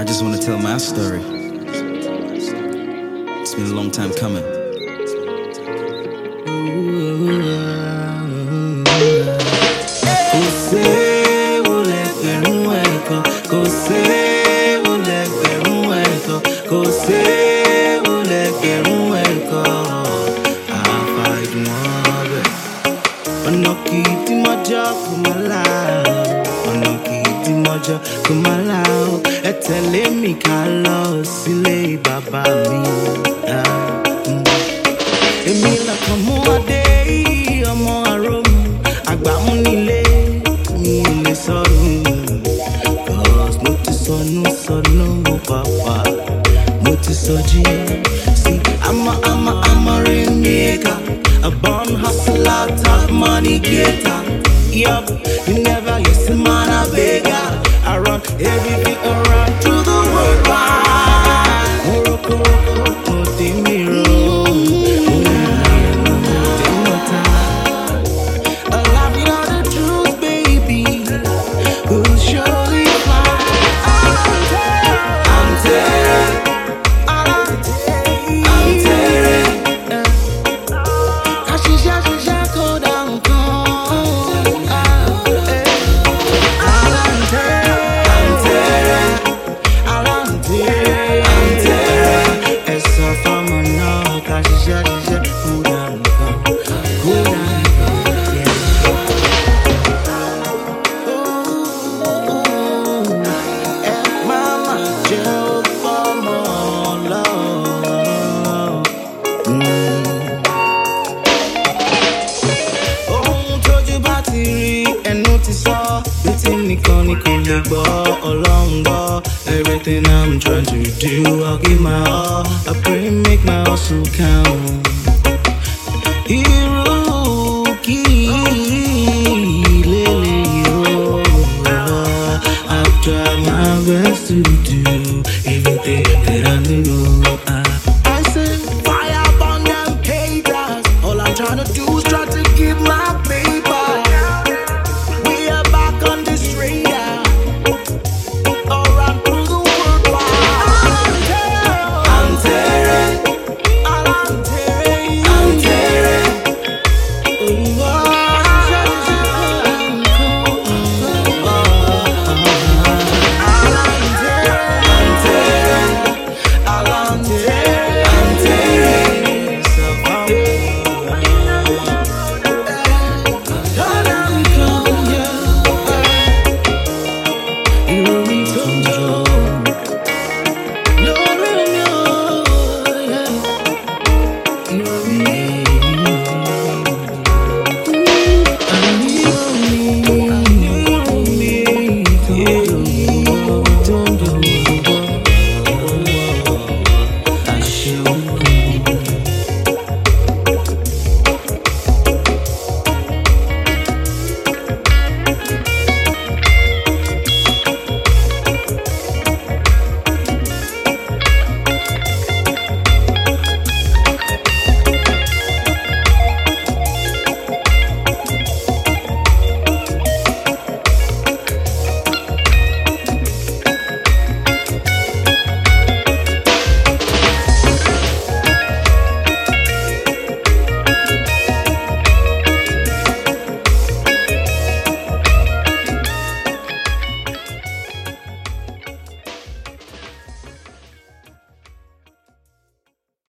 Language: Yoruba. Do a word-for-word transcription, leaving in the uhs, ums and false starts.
I just want to tell my story. It's been a long time coming. Kumalao, ẹ tẹ̀lé mi ká lọ sílé bàbá mi. Èmi lọkàn mú adé ọmọ àròmù, àgbà mú nílé mi ò lè sọ̀rọ̀. Cause mo ti sọnù sọnù mo pàpà, mo ti sọjí. See, I'm a, I'm a, I'm a rainmaker, a born hustler, top money getter. Yup, you never used to man a beggar. I run everything around to the world wide. Morocco, Morocco, Timiro, I love you all the truth, baby. We'll surely find. I'm dead. I'm dead. I'm dead. Kashisha, shisha, go down, go. Everything I'm trying to do, I'll give my all. I pray, make my hustle count. Here